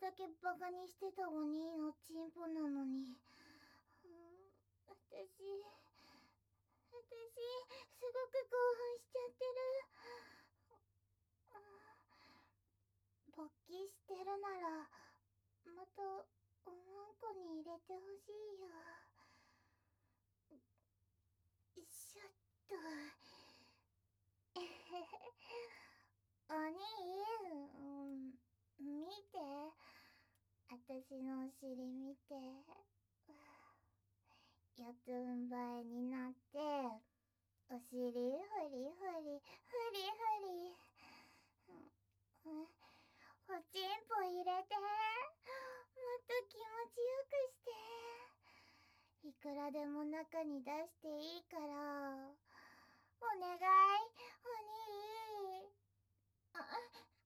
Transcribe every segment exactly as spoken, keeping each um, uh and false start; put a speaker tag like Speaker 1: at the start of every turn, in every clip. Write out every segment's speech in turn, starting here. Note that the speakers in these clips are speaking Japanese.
Speaker 1: だけバカにしてたお兄のチンポなのに、うん、私、私、すごく興奮しちゃってる。勃起してるなら、また、おまんこに入れてほしいよ。しょっと。お兄、うん、見て。私のお尻見て。四つん這いになって、お尻フリフリ、フリフリ。うん、おちんぽ入れて。もっと気持ちよくして。いくらでも中に出していいから。お願い、お兄。あ、あ、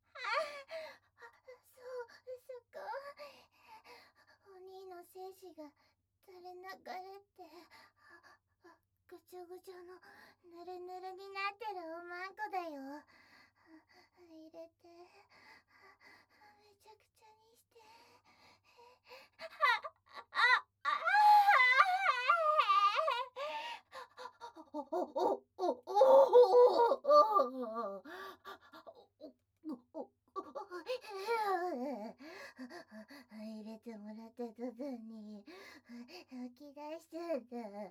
Speaker 1: そう、そこ。お兄の精子が垂れ流れて、ぐちょぐちょのぬるぬるになってるおまんこだよ。入れて、めちゃくちゃにして。あ、あ、あ、お、お、お、お、お、入れてもらった途端に吐き出しちゃった。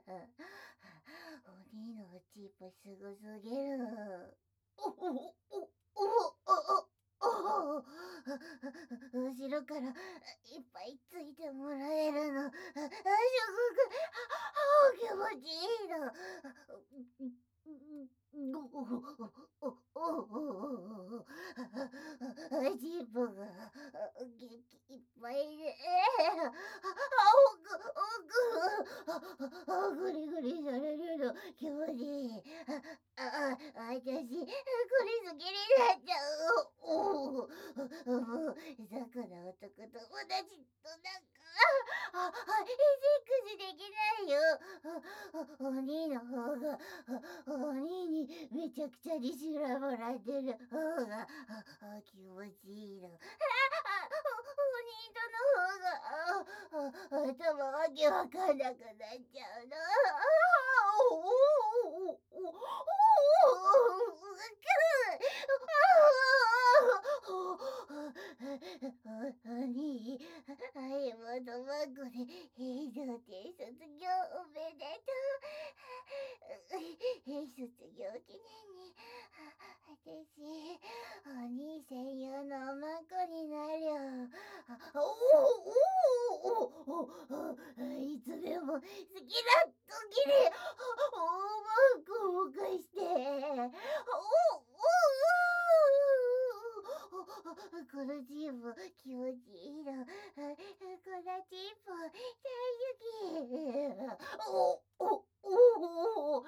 Speaker 1: お兄のおちんぽすごすぎる。お、お、お、お、お、お、後ろからいっぱいついてもらえるの、すごく気持ちいいの。ジープが元気いっぱいで、あ、ぐりぐりされるの気持ちいい。あ、あ、私、ぐりすぎになっちゃう。おお、さくら男友達となんか、あ、あ、セックスできないよ。お兄の方が、お兄にめちゃくちゃにしらもらってる方が気持ちいいの。あ、お兄との方が頭わけわかんなくなっちゃうの。お兄、はいもとまんこで平常点卒業おめでとう。卒業記念に私お兄専用のおまんこになるよ。おおおお、いつでも好きな時におまんこを貸して。おお、このチンポ気持ちいいの。このチンポ大好き。おおおお、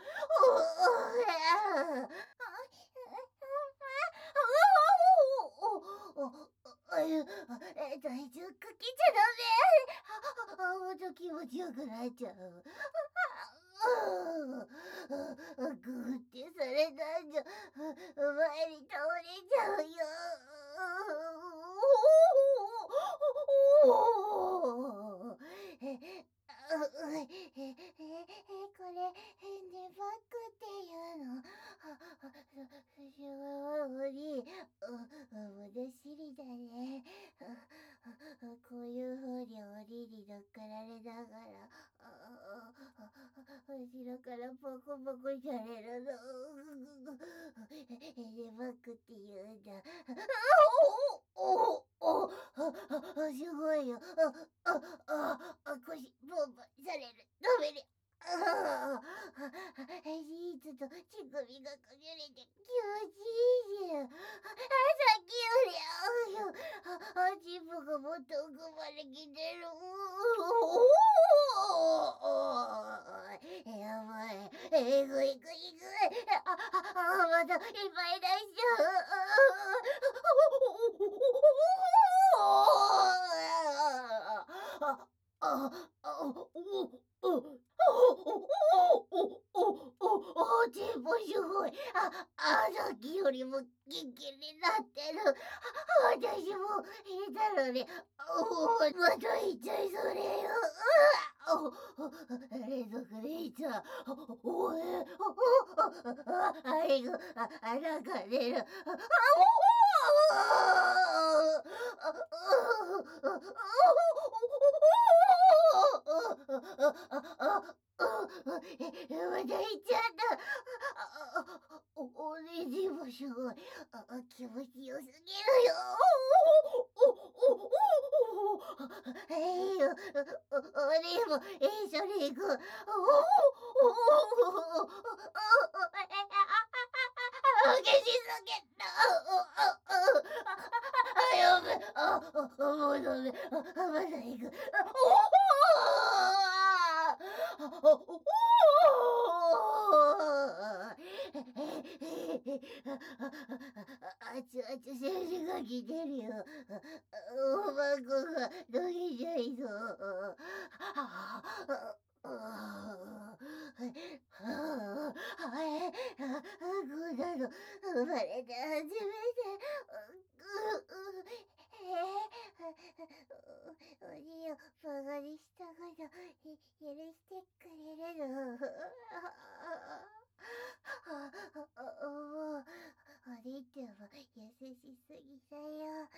Speaker 1: 体重かけちゃダメ。もっと気持ちよくなっちゃう。グーってされたんじゃ前に倒れちゃうよ。これネバックっていうの。それはに物知りだね。こういう風に鬼に乗っかられながら後ろからポコポコされるの。ネバックって言うんだ。おおお、すごいよ。あ、あ、あ、腰ボンボンされる。ダメね。ああ、シーツと乳首がくじれて気持ちいいし。あ、さっきより合うよ。あ、チンポがもっと奥まで来てる。やばい。えぐいぐいぐい。あ、あ、またいっぱい出しちゃう。あ、あ、あ、お、お、お、チンポすごい。あ、あ、さっきよりも元気になってる。 私も下手だね。おお、また言っちゃいそれよ。うわお連続で言っちゃう。おえ、おお、あいぐ、あ、あらかねる。あ、また言っちゃった。お、おねじもすごい。あ、気持ちよすぎるよ。お、お、お、お、お、えいよ。お、おねも一緒に行く。お、お、お、お、お、お、激しすぎた。あ、やべ。あ、あ、もうダメ。あ、まだ行く。おお、おお、あちあち先生が来てるよ。おまんこが溶けちゃいそう。ああこんなの生まれて初めて。おじをバカにしたこと許してくれるの。もうお兄ちゃんは優しすぎだよ。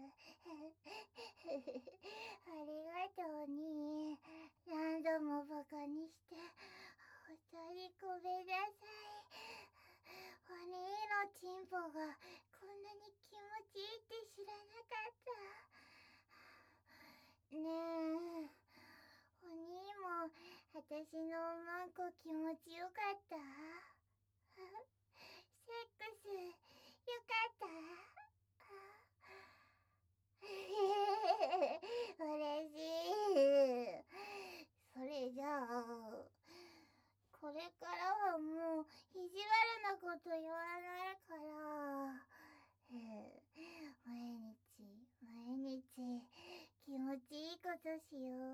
Speaker 1: ありがとうに。何度もバカにして本当にごめんなさい。お兄のチンポがこんなに気持ちいいって知らなかった。ねえ、お兄も私のおまんこ気持ちよかった？セックスよかった？嬉しい。それじゃあこれからはもう意地悪なこと言わないから、毎日毎日気持ちいいことしよ